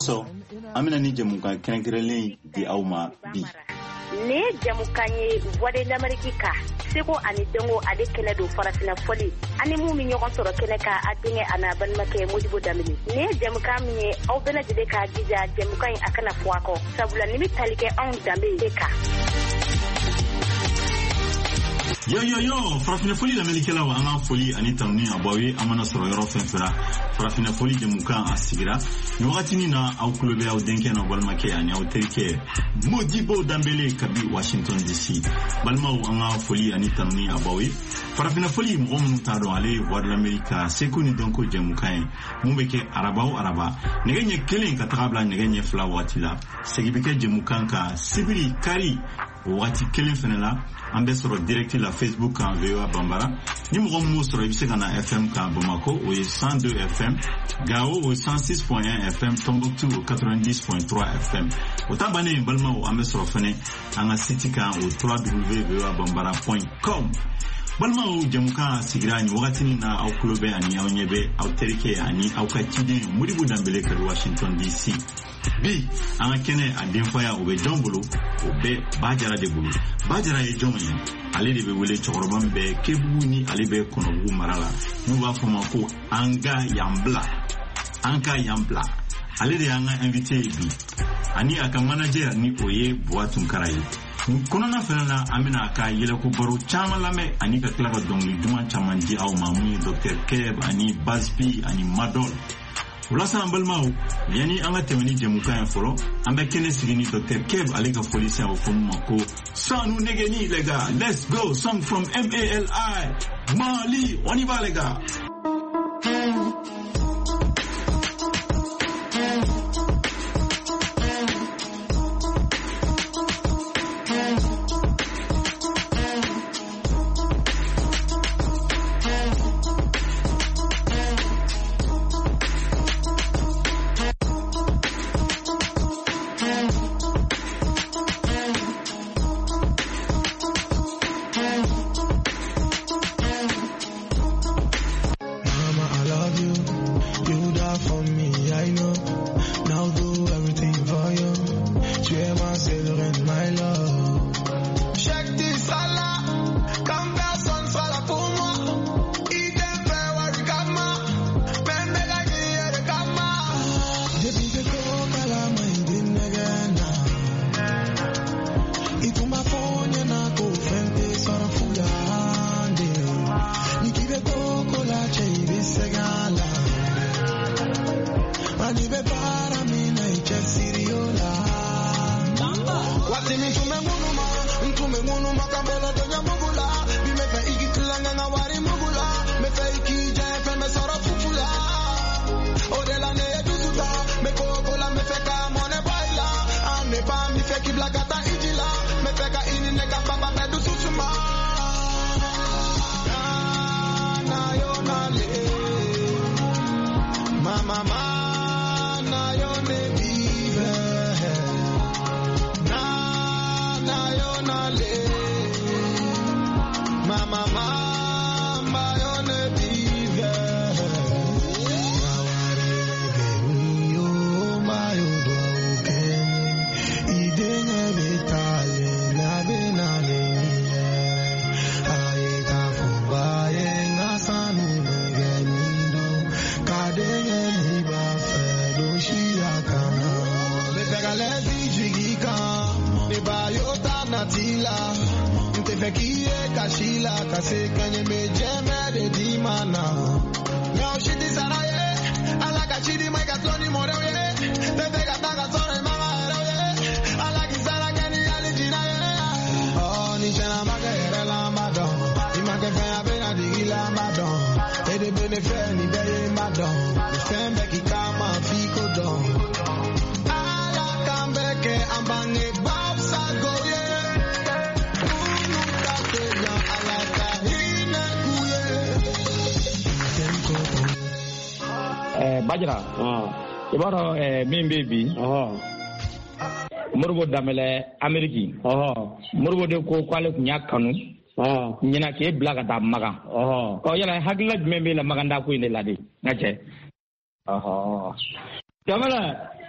So, amina ni jamuka kɛrɛnkɛrɛnlen di aw ma bi. Ne jamukan ye voix de l'Amérique ka seko ani dongo ale kɛnɛ don farafina fɔli ani mun mi ɲɔgɔn sɔrɔ kɛnɛ ka a denkɛ ana balimakɛ Modibo Damini. Ne jamukan min ye aw bɛɛ lajɛlen ka jija jamukan in a kana fɔ a kɔ sabula ni bɛ tali kɛ anw danbe de kan. Yo, farafina foli lamɛnnikɛlaw an ka foli ani tanuni a b'aw ye an mana sɔrɔ yɔrɔ fɛn fɛn la farafina foli jamukan a sigira ni wagatinin na aw kulo bɛ aw denkɛ na balimakɛ ani aw terikɛ Modibo Dambele kabi Washington DC balimaw an ka foli ani tanuni a b'aw ye farafina foli mɔgɔ minnu t'a dɔn ale ye voix de l'Amérique seko ni dɔnko jamukan ye mun bɛ kɛ araba o araba nɛgɛ ɲɛ kelen ka taga bila nɛgɛ ɲɛ fila wagati la segi bɛ kɛ jamukan kan sibiri kari o wagati kelen fɛnɛ la an bɛ sɔrɔ direct la Facebook kan VOA Bambara ni mɔgɔ minnu sɔrɔ i bɛ se ka na FM kan Bamako o ye 102 FM Gao o 106.1 FM Tombouctou o 90.3 FM o ta bannen balimaw an bɛ sɔrɔ fɛnɛ an ka site kan o www.voabambara.com balimaw jamukan sigira ni wagatinin na aw kulo bɛ ani aw ɲɛ bɛ aw terikɛ ani aw ka ciden Modibo Dambele ka Washington DC bi an ka kɛnɛ a denfaya o bɛ jɔn bolo o bɛ Bajara de bolo Bajara ye jɔn ye ale de bɛ wele cɛkɔrɔba min bɛ Kebugu ni ale bɛ Kɔnɔbugu mara la n'u b'a fɔ ma ko an ka yan bila ale de y'an ka invité ye bi ani a ka manager ni o ye Buwa Tunkara ye kɔnɔna fɛnɛ na an bɛna a ka yɛlɛko baro caman lamɛn ani ka tila ka dɔnkili duman caman di aw ma mun ye Dr Keb ani Bazbi ani Madol walasa an balimaw yani an ka tɛmɛ ni jamukan ye fɔlɔ an bɛ kɛnɛ sigi ni Dr Keb ale ka foli se a fɔ mu ma ko sanu negeni les gars let's go song from MALI Mali on y va les gars. Bajara ibaro min be bi Modibo Dambele Ameriki Modibo de ko kwale kunya kanu nyina ke bila ka taa maga ko yala hakila jumɛn bɛ la maganda ko in de la de ngache Dambele